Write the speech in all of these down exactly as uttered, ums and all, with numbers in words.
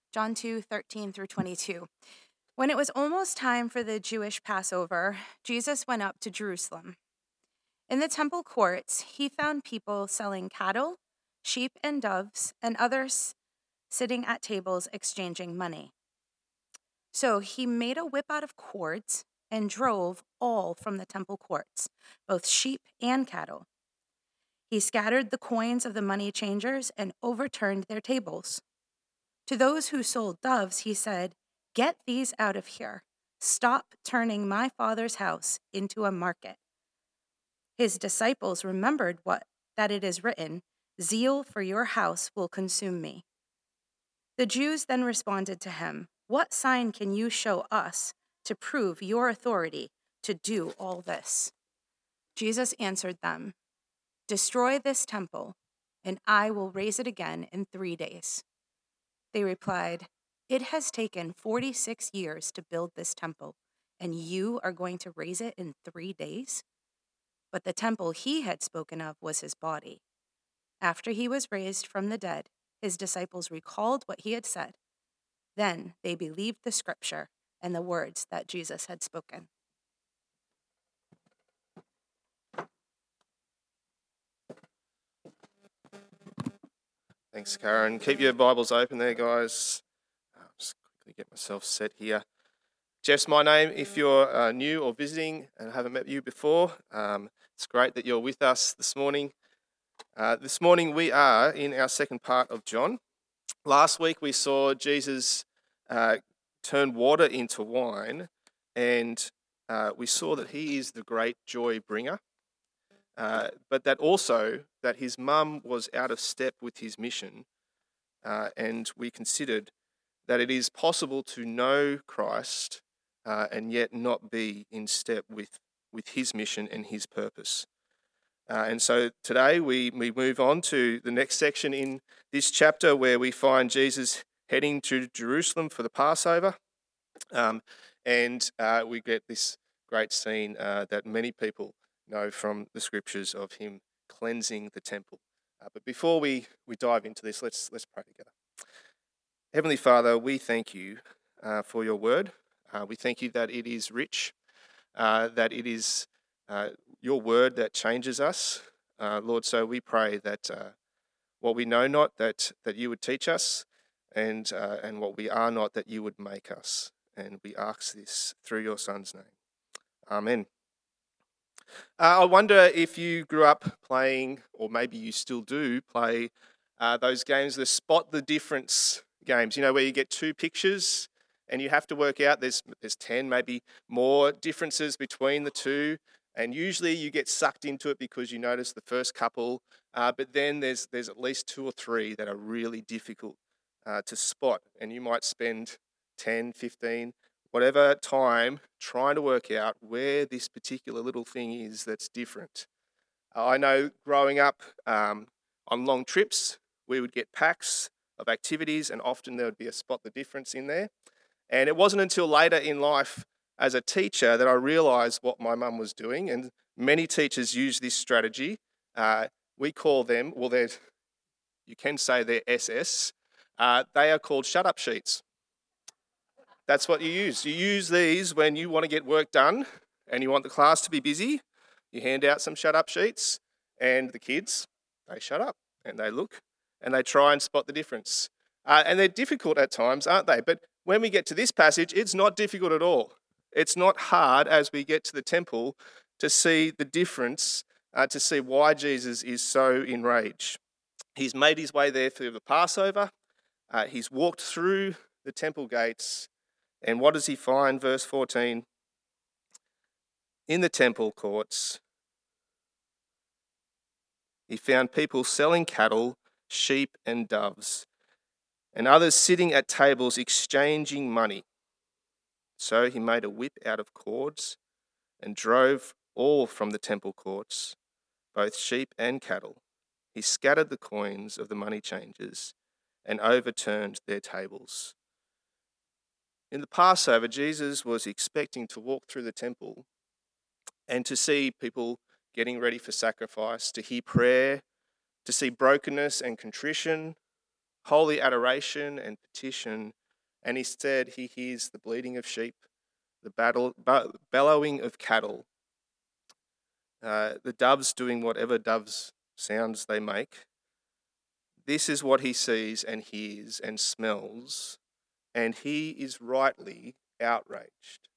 John two thirteen through twenty-two. When it was almost time for the Jewish Passover, Jesus went up to Jerusalem. In the temple courts, he found people selling cattle, sheep, and doves, and others sitting at tables exchanging money. So he made a whip out of cords and drove all from the temple courts, both sheep and cattle. He scattered the coins of the money changers and overturned their tables. To those who sold doves, he said, "Get these out of here. Stop turning my Father's house into a market." His disciples remembered what that it is written, "Zeal for your house will consume me." The Jews then responded to him, "What sign can you show us to prove your authority to do all this?" Jesus answered them, "Destroy this temple, and I will raise it again in three days." They replied, "It has taken forty-six years to build this temple, and you are going to raise it in three days? But the temple he had spoken of was his body. After he was raised from the dead, his disciples recalled what he had said. Then they believed the scripture and the words that Jesus had spoken. Thanks, Karen. Keep your Bibles open there, guys. I'll just quickly get myself set here. Jeff's my name. If you're uh, new or visiting and haven't met you before, um, it's great that you're with us this morning. Uh, this morning we are in our second part of John. Last week we saw Jesus uh, turn water into wine, and uh, we saw that he is the great joy bringer. Uh, but that also that his mum was out of step with his mission, uh, and we considered that it is possible to know Christ uh, and yet not be in step with, with his mission and his purpose. Uh, and so today we, we move on to the next section in this chapter where we find Jesus heading to Jerusalem for the Passover, um, and uh, we get this great scene uh, that many people know from the scriptures of him cleansing the temple. Uh, but before we, we dive into this, let's let's pray together. Heavenly Father, we thank you uh, for your word. Uh, we thank you that it is rich, uh, that it is uh, your word that changes us. Uh, Lord, so we pray that uh, what we know not, that that you would teach us, and uh, and what we are not, that you would make us. And we ask this through your Son's name. Amen. Uh, I wonder if you grew up playing, or maybe you still do play, uh, those games, the spot the difference games, you know, where you get two pictures and you have to work out, there's, there's ten, maybe more differences between the two. And usually you get sucked into it because you notice the first couple, uh, but then there's, there's at least two or three that are really difficult uh, to spot. And you might spend ten, fifteen, whatever time trying to work out where this particular little thing is that's different. Uh, I know growing up um, on long trips, we would get packs of activities, and often there would be a spot the difference in there. And it wasn't until later in life as a teacher that I realised what my mum was doing, and many teachers use this strategy. Uh, we call them, well, they're, you can say they're S S, uh, they are called shut-up sheets. That's what you use. You use these when you want to get work done and you want the class to be busy. You hand out some shut-up sheets, and the kids, they shut up and they look and they try and spot the difference. Uh, and they're difficult at times, aren't they? But when we get to this passage, it's not difficult at all. It's not hard as we get to the temple to see the difference, uh, to see why Jesus is so enraged. He's made his way there for the Passover. Uh, he's walked through the temple gates. And what does he find? Verse fourteen. In the temple courts, he found people selling cattle, sheep, and doves, and others sitting at tables exchanging money. So he made a whip out of cords and drove all from the temple courts, both sheep and cattle. He scattered the coins of the money changers and overturned their tables. In the Passover, Jesus was expecting to walk through the temple and to see people getting ready for sacrifice, to hear prayer, to see brokenness and contrition, holy adoration and petition and instead he hears the bleating of sheep, the battle, bellowing of cattle, uh, the doves doing whatever doves sounds they make. This is what he sees and hears and smells, and he is rightly outraged.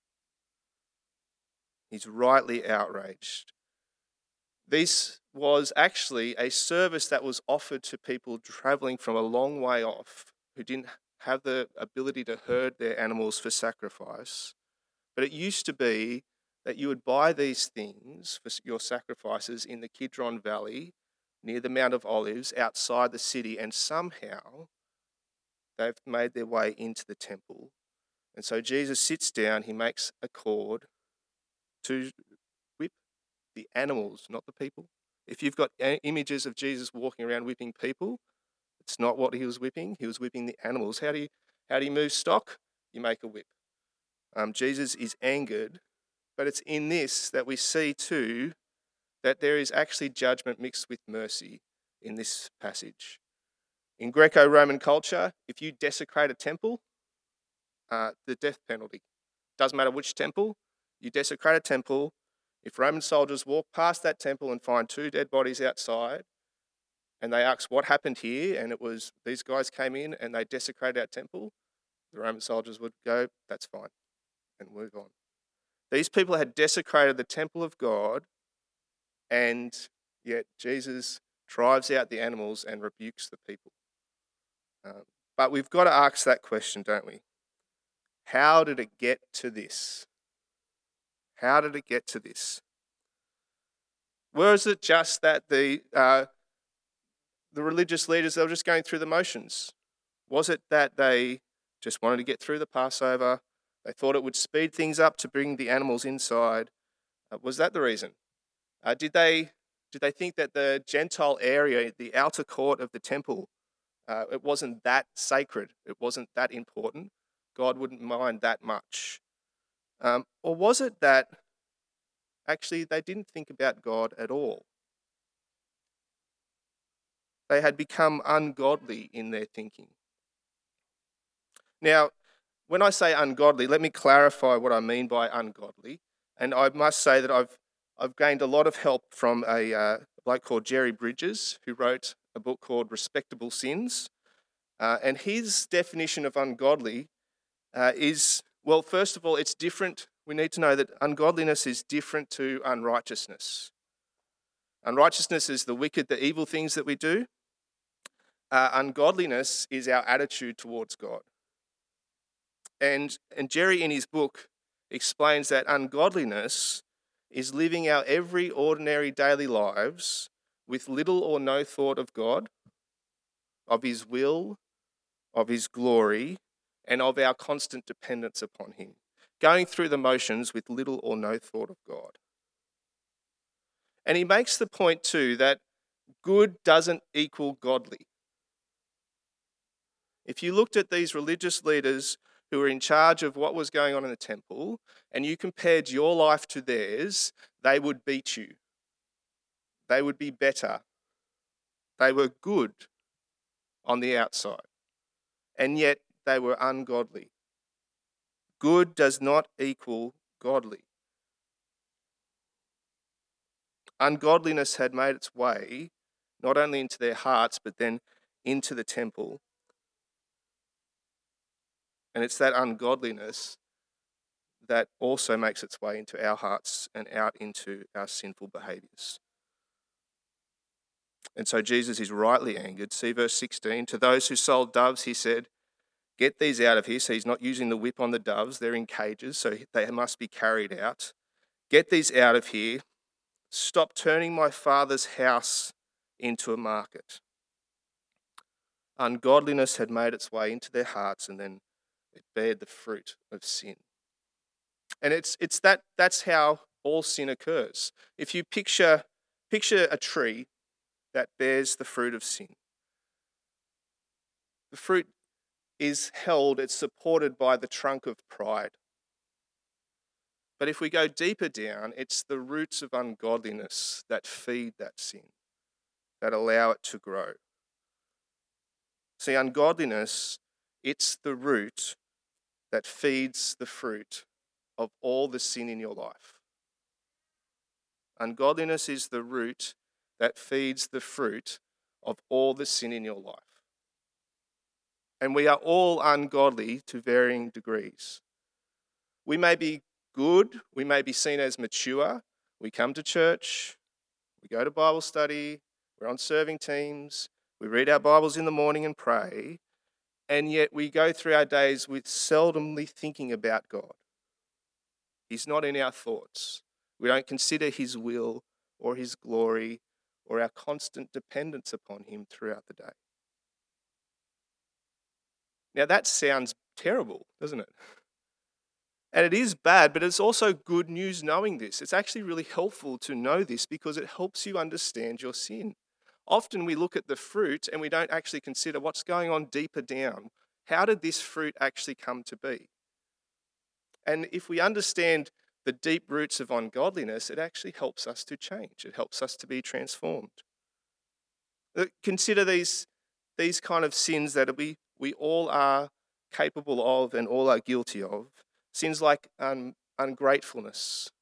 He's rightly outraged. This was actually a service that was offered to people travelling from a long way off who didn't have the ability to herd their animals for sacrifice. But it used to be that you would buy these things for your sacrifices in the Kidron Valley, near the Mount of Olives, outside the city, and somehow they've made their way into the temple. And so Jesus sits down, he makes a cord to whip the animals, not the people. If you've got images of Jesus walking around whipping people, it's not what he was whipping. He was whipping the animals. How do you, how do you move stock? You make a whip. Um, Jesus is angered, but it's in this that we see too that there is actually judgment mixed with mercy in this passage. In Greco-Roman culture, if you desecrate a temple, uh, the death penalty. Doesn't matter which temple, you desecrate a temple. If Roman soldiers walk past that temple and find two dead bodies outside, and they ask what happened here, and it was these guys came in and they desecrated our temple, the Roman soldiers would go, that's fine, and move on. These people had desecrated the temple of God, and yet Jesus drives out the animals and rebukes the people. Um, but we've got to ask that question, don't we? How did it get to this? How did it get to this? Was it just that the uh, the religious leaders, they were just going through the motions? Was it that they just wanted to get through the Passover? They thought it would speed things up to bring the animals inside. Uh, was that the reason? Uh, did they did they think that the Gentile area, the outer court of the temple, uh, it wasn't that sacred? It wasn't that important? God wouldn't mind that much? Um, or was it that actually they didn't think about God at all? They had become ungodly in their thinking. Now, when I say ungodly, let me clarify what I mean by ungodly. And I must say that I've I've gained a lot of help from a, uh, a bloke called Jerry Bridges, who wrote a book called Respectable Sins. Uh, and his definition of ungodly uh, is, well, first of all, it's different. We need to know that ungodliness is different to unrighteousness. Unrighteousness is the wicked, the evil things that we do. Uh, ungodliness is our attitude towards God. And, and Jerry, in his book, explains that ungodliness is living our every ordinary daily lives with little or no thought of God, of his will, of his glory, and of our constant dependence upon him. Going through the motions with little or no thought of God. And he makes the point too that good doesn't equal godly. If you looked at these religious leaders who were in charge of what was going on in the temple, and you compared your life to theirs, they would beat you. They would be better. They were good on the outside, and yet they were ungodly. Good does not equal godly. Ungodliness had made its way not only into their hearts, but then into the temple. And it's that ungodliness that also makes its way into our hearts and out into our sinful behaviours. And so Jesus is rightly angered. See verse sixteen. To those who sold doves, he said, get these out of here. So he's not using the whip on the doves. They're in cages, so they must be carried out. Get these out of here. Stop turning my Father's house into a market. Ungodliness had made its way into their hearts, and then it bared the fruit of sin. And it's it's that that's how all sin occurs. If you picture picture a tree that bears the fruit of sin, the fruit is held, it's supported by the trunk of pride. But if we go deeper down, it's the roots of ungodliness that feed that sin, that allow it to grow. See, ungodliness, it's the root that feeds the fruit of all the sin in your life. Ungodliness is the root that feeds the fruit of all the sin in your life. And we are all ungodly to varying degrees. We may be good, we may be seen as mature, we come to church, we go to Bible study, we're on serving teams, we read our Bibles in the morning and pray, and yet we go through our days with seldomly thinking about God. He's not in our thoughts. We don't consider his will or his glory or our constant dependence upon him throughout the day. Now that sounds terrible, doesn't it? And it is bad, but it's also good news knowing this. It's actually really helpful to know this because it helps you understand your sin. Often we look at the fruit and we don't actually consider what's going on deeper down. How did this fruit actually come to be? And if we understand the deep roots of ungodliness, it actually helps us to change. It helps us to be transformed. Consider these, these kind of sins that we, we all are capable of and all are guilty of. Sins like un, ungratefulness,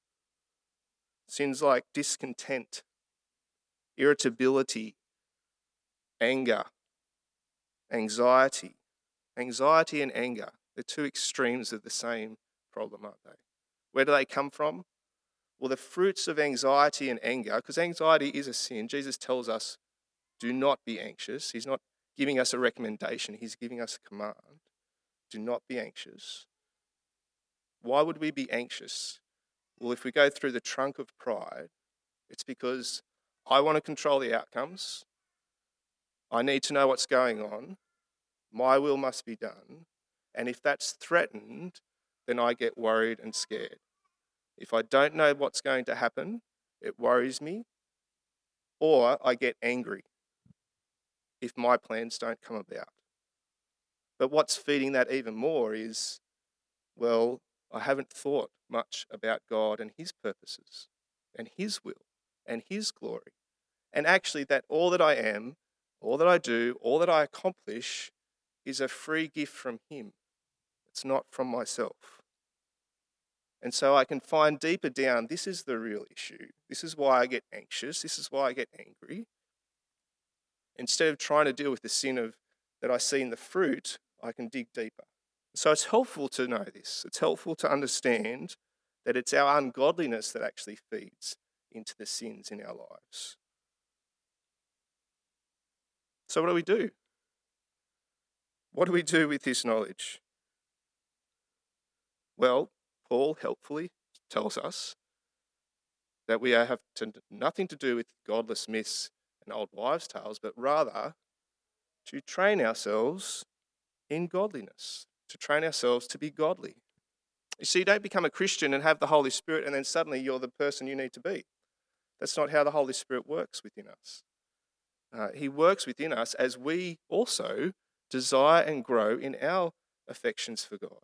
sins like discontent, irritability, anger, anxiety. Anxiety and anger, they're two extremes of the same problem, aren't they? Where do they come from? Well, the fruits of anxiety and anger, because anxiety is a sin, Jesus tells us, do not be anxious. He's not giving us a recommendation, he's giving us a command. Do not be anxious. Why would we be anxious? Well, if we go through the trunk of pride, it's because I want to control the outcomes. I need to know what's going on. My will must be done. And if that's threatened, then I get worried and scared. If I don't know what's going to happen, it worries me, or I get angry if my plans don't come about. But what's feeding that even more is, well, I haven't thought much about God and his purposes and his will and his glory. And actually that all that I am, all that I do, all that I accomplish is a free gift from him. It's not from myself. And so I can find deeper down, this is the real issue. This is why I get anxious. This is why I get angry. Instead of trying to deal with the sin of that I see in the fruit, I can dig deeper. So it's helpful to know this. It's helpful to understand that it's our ungodliness that actually feeds into the sins in our lives. So what do we do? What do we do with this knowledge? Well, Paul helpfully tells us that we have to, nothing to do with godless myths and old wives' tales, but rather to train ourselves in godliness, to train ourselves to be godly. You see, you don't become a Christian and have the Holy Spirit and then suddenly you're the person you need to be. That's not how the Holy Spirit works within us. Uh, he works within us as we also desire and grow in our affections for God.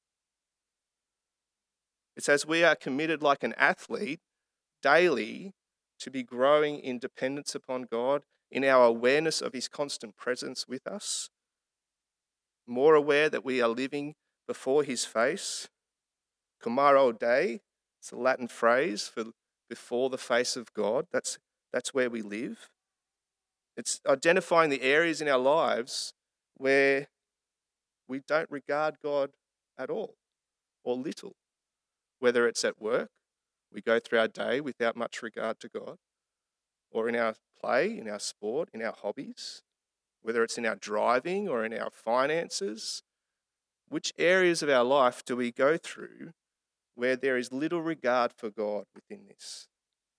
It's as we are committed like an athlete daily to be growing in dependence upon God, in our awareness of his constant presence with us, more aware that we are living before his face. Kumaro Dei, it's a Latin phrase for before the face of God. That's, that's where we live. It's identifying the areas in our lives where we don't regard God at all or little. Whether it's at work, we go through our day without much regard to God, or in our play, in our sport, in our hobbies, whether it's in our driving or in our finances, which areas of our life do we go through where there is little regard for God within this?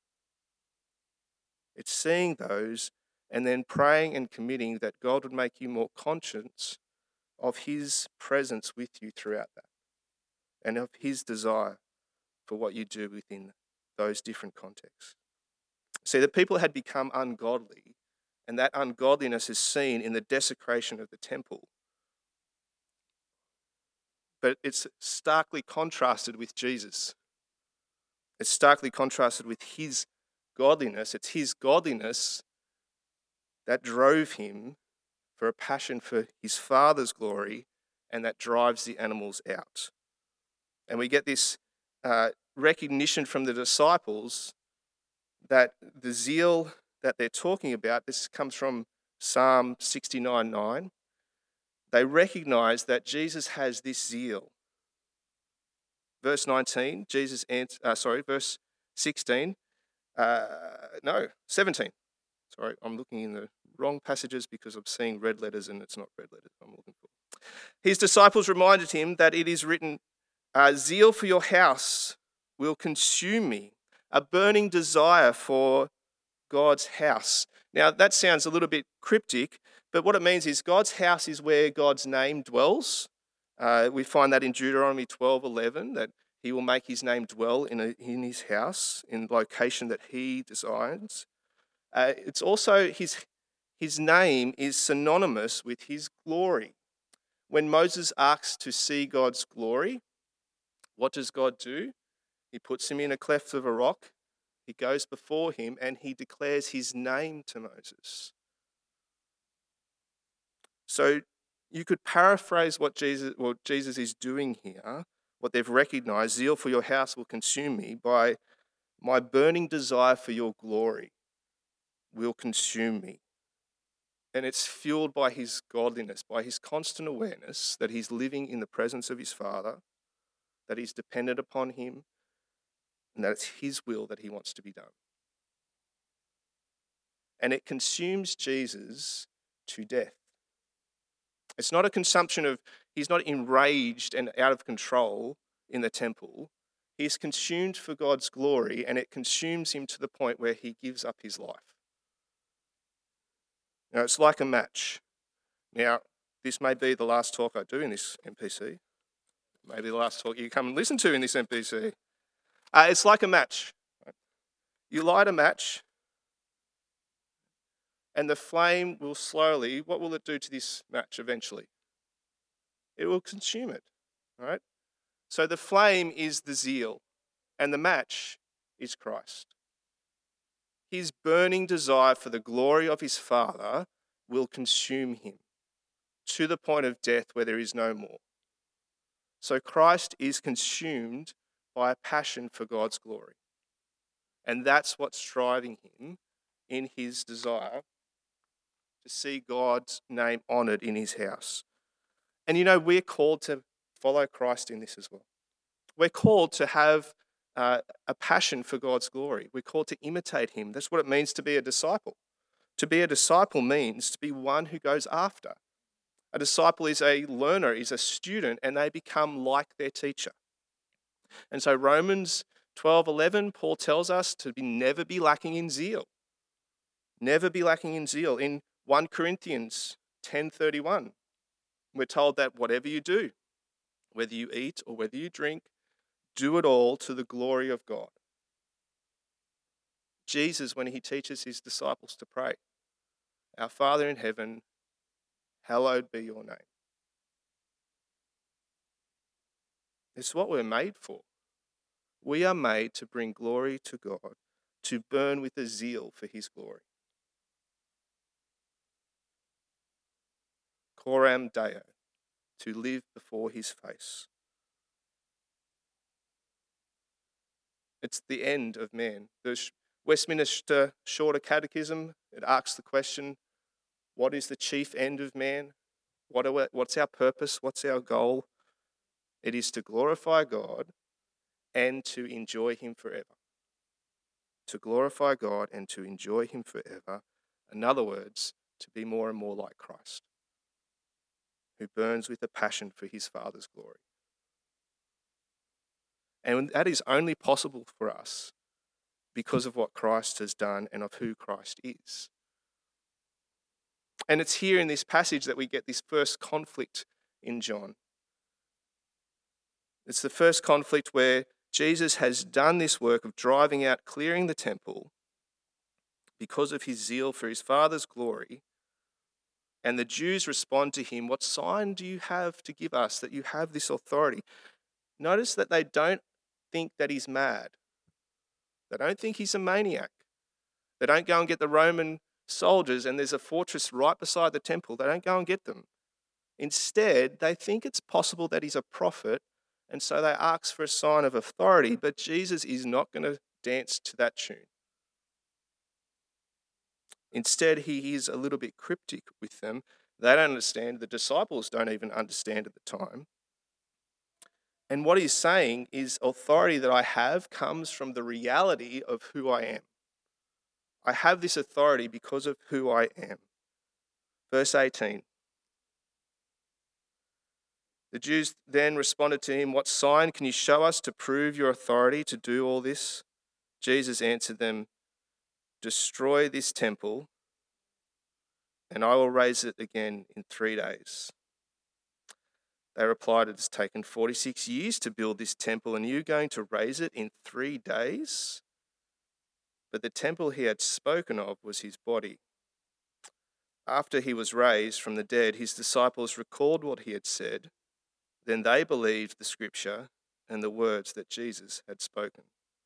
It's seeing those and then praying and committing that God would make you more conscious of his presence with you throughout that and of his desire for what you do within those different contexts. See, the people had become ungodly, and that ungodliness is seen in the desecration of the temple. But it's starkly contrasted with Jesus. It's starkly contrasted with his godliness. It's his godliness that drove him for a passion for his Father's glory and that drives the animals out. And we get this uh, recognition from the disciples that the zeal that they're talking about, this comes from Psalm sixty-nine nine. They recognize that Jesus has this zeal. Verse nineteen, Jesus answers, uh, sorry, verse sixteen, uh, no, seventeen. Sorry, I'm looking in the wrong passages because I'm seeing red letters and it's not red letters I'm looking for. His disciples reminded him that it is written, uh, zeal for your house will consume me, a burning desire for God's house. Now, that sounds a little bit cryptic, but what it means is God's house is where God's name dwells. Uh, we find that in Deuteronomy twelve eleven, that he will make his name dwell in, a, in his house, in location that he designs. Uh, it's also his, his name is synonymous with his glory. When Moses asks to see God's glory, what does God do? He puts him in a cleft of a rock. He goes before him and he declares his name to Moses. So you could paraphrase what Jesus, what Jesus is doing here, what they've recognized, zeal for your house will consume me, by my burning desire for your glory will consume me. And it's fueled by his godliness, by his constant awareness that he's living in the presence of his Father, that he's dependent upon him, and that it's his will that he wants to be done. And it consumes Jesus to death. It's not a consumption of, he's not enraged and out of control in the temple. He's consumed for God's glory, and it consumes him to the point where he gives up his life. Now, it's like a match. Now, this may be the last talk I do in this M P C. Maybe the last talk you come and listen to in this M P C. Uh, it's like a match. You light a match, and the flame will slowly, what will it do to this match eventually? It will consume it, right? So the flame is the zeal, and the match is Christ. His burning desire for the glory of his Father will consume him to the point of death where there is no more. So Christ is consumed by a passion for God's glory. And that's what's driving him in his desire to see God's name honoured in his house. And you know, we're called to follow Christ in this as well. We're called to have uh, a passion for God's glory. We're called to imitate him. That's what it means to be a disciple. To be a disciple means to be one who goes after. A disciple is a learner, is a student, and they become like their teacher. And so Romans twelve eleven, Paul tells us to be, never be lacking in zeal. Never be lacking in zeal. In First Corinthians ten thirty-one, we're told that whatever you do, whether you eat or whether you drink, do it all to the glory of God. Jesus, when he teaches his disciples to pray, our Father in heaven, hallowed be your name. It's what we're made for. We are made to bring glory to God, to burn with a zeal for his glory. Coram Deo, to live before his face. It's the end of man. The Westminster Shorter Catechism, it asks the question, what is the chief end of man? What are we, what's our purpose? What's our goal? It is to glorify God and to enjoy him forever. To glorify God and to enjoy him forever. In other words, to be more and more like Christ, who burns with a passion for his Father's glory. And that is only possible for us because of what Christ has done and of who Christ is. And it's here in this passage that we get this first conflict in John. It's the first conflict where Jesus has done this work of driving out, clearing the temple because of his zeal for his Father's glory. And the Jews respond to him, what sign do you have to give us that you have this authority? Notice that they don't think that he's mad. They don't think he's a maniac. They don't go and get the Roman soldiers and there's a fortress right beside the temple. They don't go and get them. Instead, they think it's possible that he's a prophet, and so they ask for a sign of authority, but Jesus is not going to dance to that tune. Instead, he is a little bit cryptic with them. They don't understand. The disciples don't even understand at the time. And what he's saying is authority that I have comes from the reality of who I am. I have this authority because of who I am. Verse eighteen. The Jews then responded to him, "What sign can you show us to prove your authority to do all this?" Jesus answered them, "Destroy this temple, and I will raise it again in three days." They replied, "It has taken forty-six years to build this temple, and you're going to raise it in three days?" But the temple he had spoken of was his body. After he was raised from the dead, his disciples recalled what he had said. Then they believed the scripture and the words that Jesus had spoken.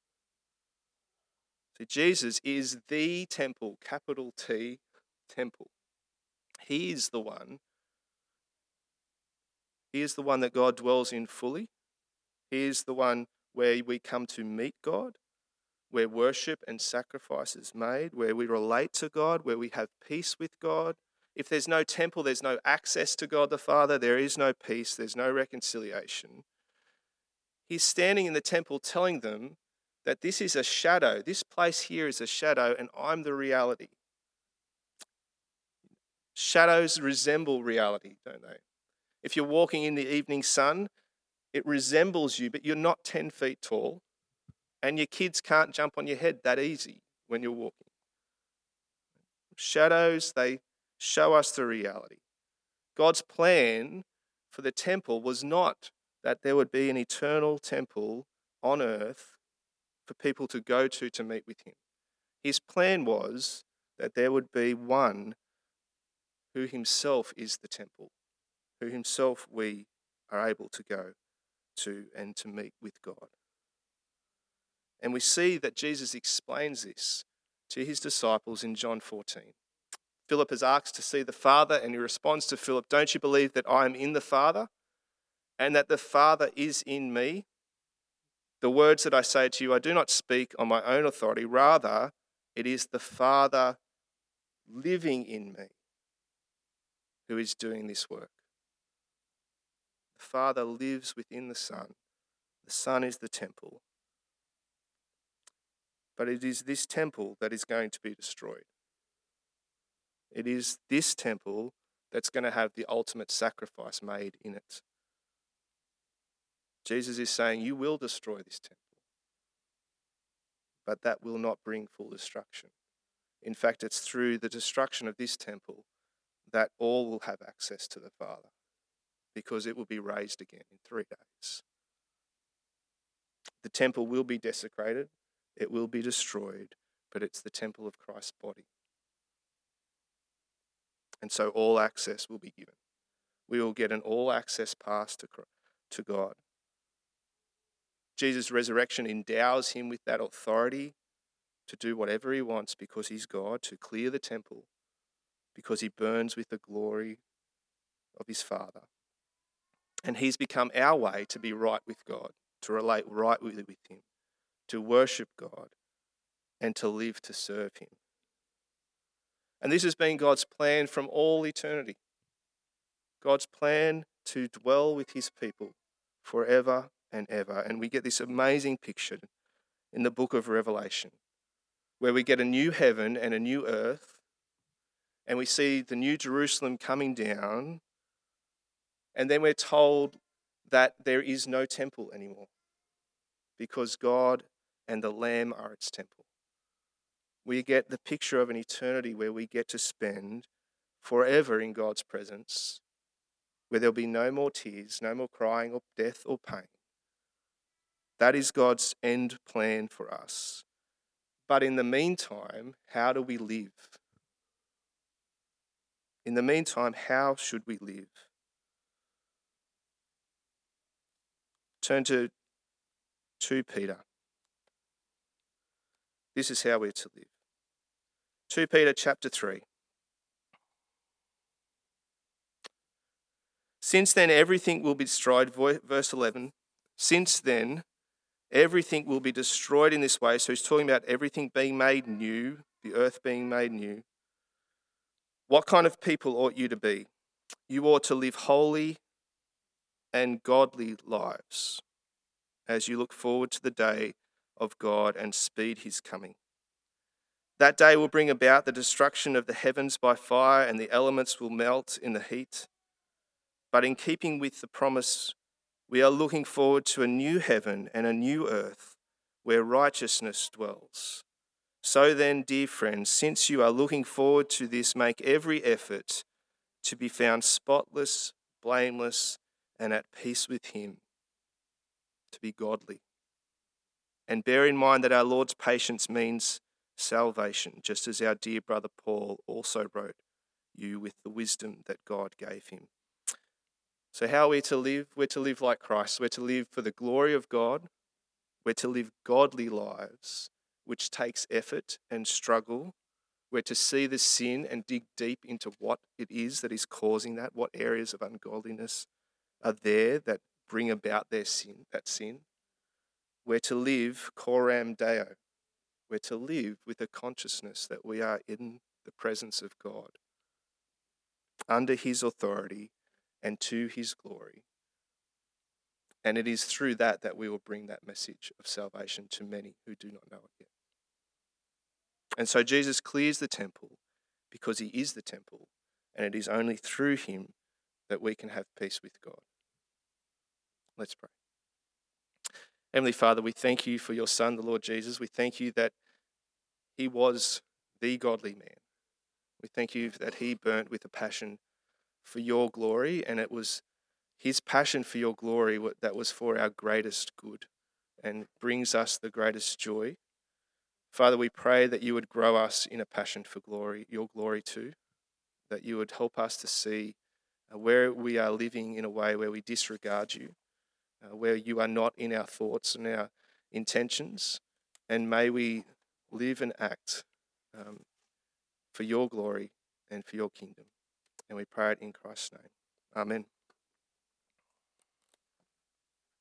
So Jesus is the temple, capital T, temple. He is the one. He is the one that God dwells in fully. He is the one where we come to meet God, where worship and sacrifice is made, where we relate to God, where we have peace with God. If there's no temple, there's no access to God the Father, there is no peace, there's no reconciliation. He's standing in the temple telling them that this is a shadow. This place here is a shadow, and I'm the reality. Shadows resemble reality, don't they? If you're walking in the evening sun, it resembles you, but you're not ten feet tall, and your kids can't jump on your head that easy when you're walking. Shadows, they show us the reality. God's plan for the temple was not that there would be an eternal temple on earth for people to go to to meet with him. His plan was that there would be one who himself is the temple, who himself we are able to go to and to meet with God. And we see that Jesus explains this to his disciples in John fourteen. Philip is asked to see the Father, and he responds to Philip, "Don't you believe that I am in the Father and that the Father is in me? The words that I say to you, I do not speak on my own authority. Rather, it is the Father living in me who is doing this work." The Father lives within the Son. The Son is the temple. But it is this temple that is going to be destroyed. It is this temple that's going to have the ultimate sacrifice made in it. Jesus is saying, you will destroy this temple, but that will not bring full destruction. In fact, it's through the destruction of this temple that all will have access to the Father, because it will be raised again in three days. The temple will be desecrated, it will be destroyed, but it's the temple of Christ's body. And so all access will be given. We will get an all-access pass to, to God. Jesus' resurrection endows him with that authority to do whatever he wants because he's God, to clear the temple, because he burns with the glory of his Father. And he's become our way to be right with God, to relate right with him, to worship God, and to live to serve him. And this has been God's plan from all eternity. God's plan to dwell with his people forever and ever. And we get this amazing picture in the book of Revelation, where we get a new heaven and a new earth, and we see the new Jerusalem coming down, and then we're told that there is no temple anymore because God and the Lamb are its temple. We get the picture of an eternity where we get to spend forever in God's presence, where there'll be no more tears, no more crying or death or pain. That is God's end plan for us. But in the meantime, how do we live? In the meantime, how should we live? Turn to Second Peter. This is how we're to live. Second Peter chapter three. Since then, everything will be destroyed. Verse eleven. Since then, everything will be destroyed in this way. So he's talking about everything being made new, the earth being made new. What kind of people ought you to be? You ought to live holy and godly lives as you look forward to the day of God and speed his coming. That day will bring about the destruction of the heavens by fire, and the elements will melt in the heat. But in keeping with the promise, we are looking forward to a new heaven and a new earth where righteousness dwells. So then, dear friends, since you are looking forward to this, make every effort to be found spotless, blameless, and at peace with him, to be godly. And bear in mind that our Lord's patience means salvation, just as our dear brother Paul also wrote you with the wisdom that God gave him. So how are we to live? We're to live like Christ. We're to live for the glory of God. We're to live godly lives, which takes effort and struggle. We're to see the sin and dig deep into what it is that is causing that, what areas of ungodliness are there that bring about their sin, that sin. We're to live coram Deo. We're to live with a consciousness that we are in the presence of God, under his authority and to his glory. And it is through that that we will bring that message of salvation to many who do not know it yet. And so Jesus clears the temple because he is the temple, and it is only through him that we can have peace with God. Let's pray. Heavenly Father, we thank you for your Son, the Lord Jesus. We thank you that he was the godly man. We thank you that he burnt with a passion for your glory, and it was his passion for your glory that was for our greatest good and brings us the greatest joy. Father, we pray that you would grow us in a passion for glory, your glory too, that you would help us to see where we are living in a way where we disregard you, uh, where you are not in our thoughts and our intentions, and may we live and act um, for your glory and for your kingdom. And we pray it in Christ's name. Amen.